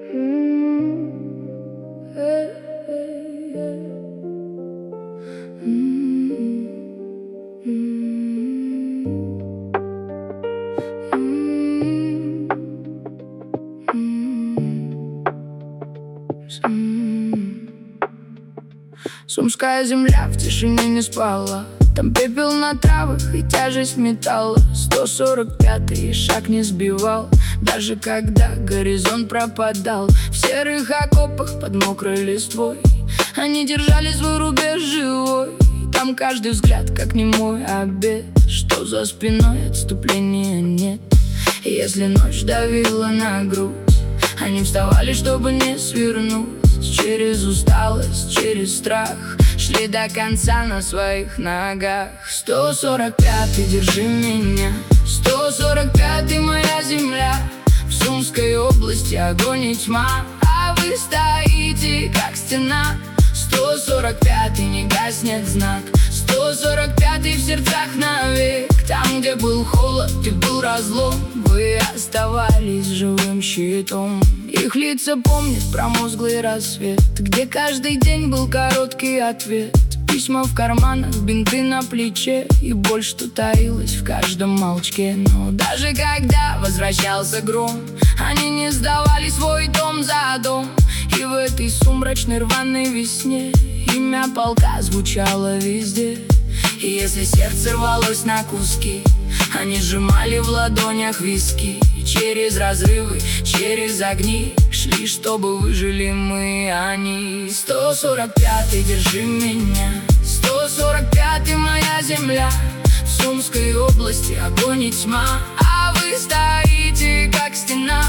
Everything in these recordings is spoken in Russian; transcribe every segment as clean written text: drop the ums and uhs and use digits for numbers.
Сумская земля в тишине не спала. Там пепел на травах и тяжесть металла. 145-й шаг не сбивал, даже когда горизонт пропадал. В серых окопах под мокрой листвой они держали свой рубеж живой. Там каждый взгляд как немой обет, что за спиной отступления нет. И если ночь давила на грудь, они вставали, чтобы не свернуть. Через усталость, через страх шли до конца на своих ногах. 145-й, держи меня, 145-й, моя земля. В Сумской области огонь и тьма, а вы стоите, как стена. 145-й, не гаснет знак, 145-й в сердцах навек. Там, где был холод и был разлом, вы оставались живым щитом. Их лица помнят промозглый рассвет, где каждый день был короткий ответ. Письма в карманах, бинты на плече и боль, что таилась в каждом молчке. Но даже когда возвращался гром, они не сдавали свой дом за дом. И в этой сумрачной рваной весне имя полка звучало везде. И если сердце рвалось на куски, они сжимали в ладонях виски. И через разрывы, через огни шли, чтобы выжили мы, они. 145-й, держи меня, 145-й, моя земля. В Сумской области огонь и тьма, а вы стоите, как стена.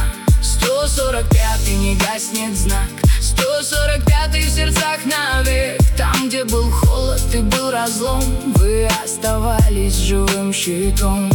145-й, не гаснет знак, 145-й в сердцах навек. Там, где был холод и был разлом, вы оставались живым щитом.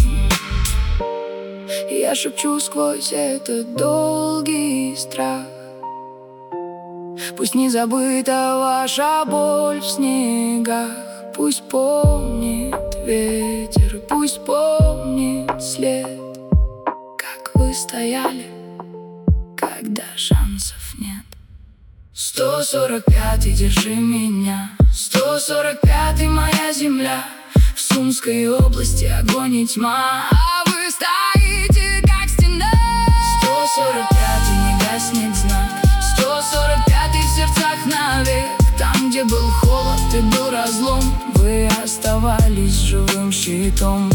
Я шепчу сквозь этот долгий страх: пусть не забыта ваша боль в снегах. Пусть помнит ветер, пусть помнит след, как вы стояли, когда шансов нет. 145-й, держи меня, 145-й, моя земля. В Сумской области огонь и тьма, а вы стоите, как стена. 145-й, не гаснет знак, 145-й в сердцах навек. Там, где был холод и был разлом, вы оставались живым щитом.